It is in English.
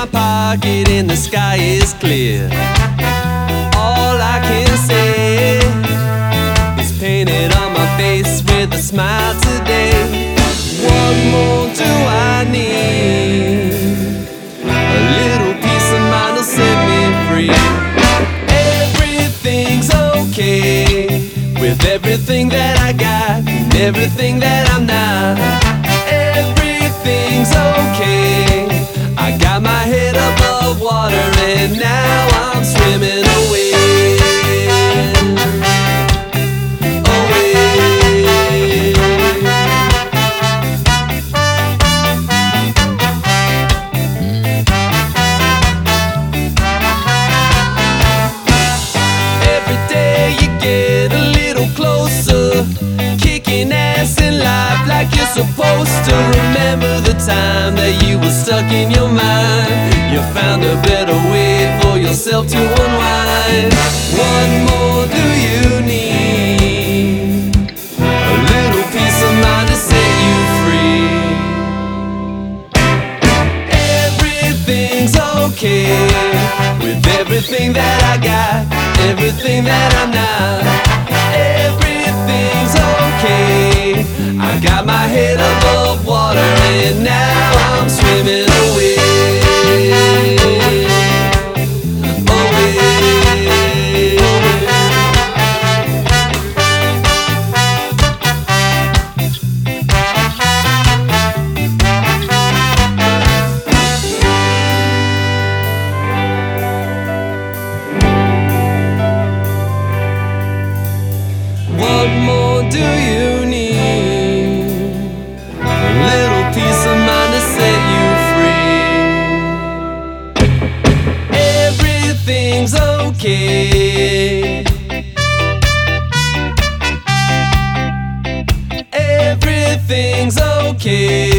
my pocket and the sky is clear. All I can say is painted on my face with a smile today. What more do I need? A little peace of mind will set me free. Everything's okay with everything that I got and everything that I'm not. Everything's okay. I got my head above water and now I'm swimming away. Every day you get a little closer, kicking ass in life like you're supposed to. Remember the time that you were stuck in your mind. You found a better way for yourself to unwind. What more do you need? A little peace of mind to set you free. Everything's okay with everything that I got, everything that I'm not. Everything's okay. I got my head above water and now I'm swimming away. What more do you need? A little peace of mind to set you free. Everything's okay. Everything's okay.